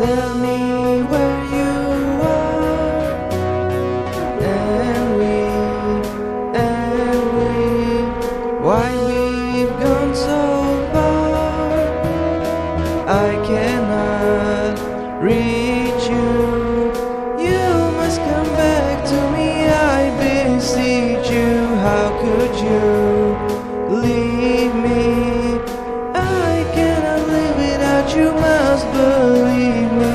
Tell me where you are, and we, why we've gone so far. I cannot reach you. You must come back to me, I beseech you. How could you leave me? I cannot live without you, must believe me.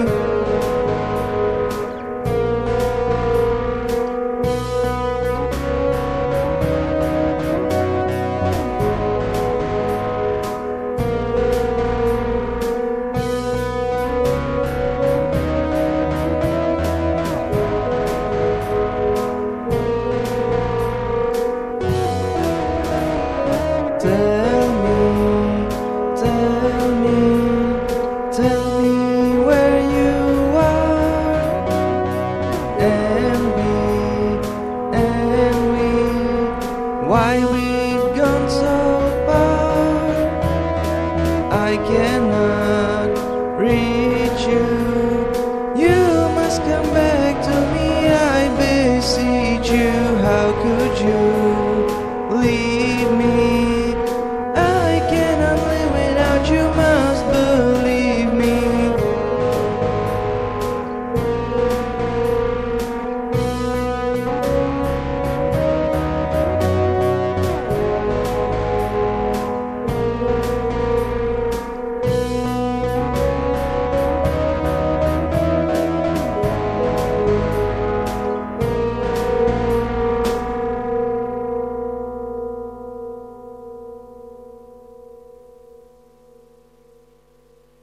Tell me where you are, and we, why we've gone so far. I cannot reach you.